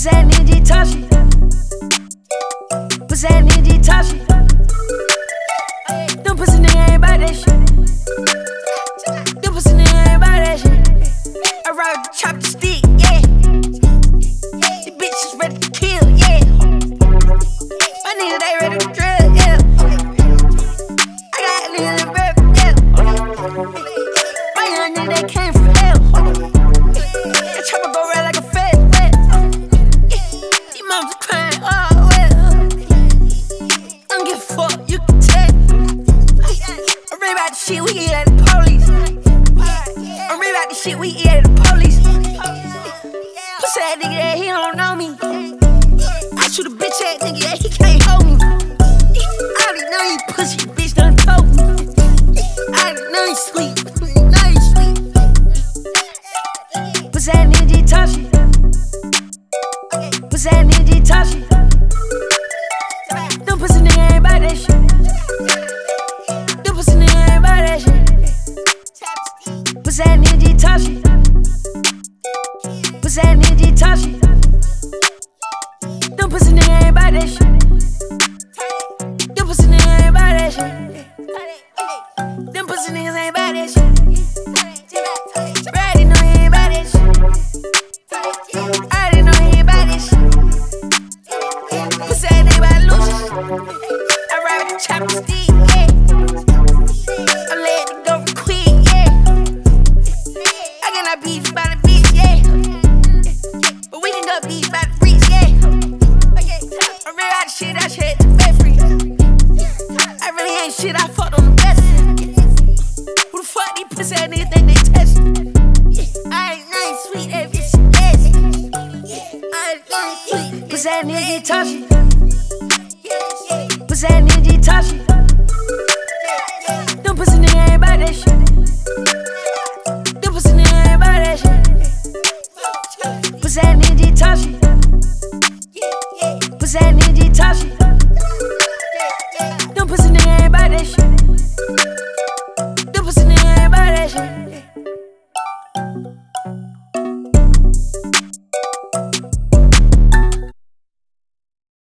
Pussy ass nigga just talk shit. Pussy ass nigga just talk shit. Them pussy nigga ain't bout that shit. Them pussy nigga ain't bout that shit. I ride with the chop the stick, yeah. These bitches ready to kill, yeah. My niggas they ready to drill, yeah. I got niggas in rap, yeah. My young nigga they came from hell. That chopper go red like a fat wet. These moms crying, oh well. I don't give a fuck, you can tell. I'm ready about the shit we eat at the police. I'm ready about the shit we eat at the police. Pussy ass nigga that he don't know me. I shoot a bitch ass nigga that he can't hold me. I already know you pussy, bitch done told me. I already know you sweet, know you sweet. Pussy ass nigga just talk shit. Pussy ass nigga just talk shit. Them pussy nigga ain't bout that shit. Them pussy nigga ain't bout that shit. Pussy ass nigga just talk shit. Pussy ass nigga just talk shit. Them pussy nigga ain't bout that shit. Them pussy nigga ain't bout that shit. Them pussy niggas ain't bout that shit. I already know he ain't bout that shit. I already know he ain't bout that shit. Pussy ass nigga bout to lose it. I ride with the chopper stick, yeah. I let it go for quick, yeah. I cannot beef by the bitch, yeah. But we can go beef by the bricks, yeah. I'm real out of shit, I shit the bed free. I really ain't shit, I fucked on the best. Who the fuck these pussy ass niggas think they test me? I ain't nothing sweet, that bitch nasty. I ain't nothing sweet. Pussy ass nigga just talk shit. Pussy ass nigga just talk shit. Them pussy nigga ain't bout that shit.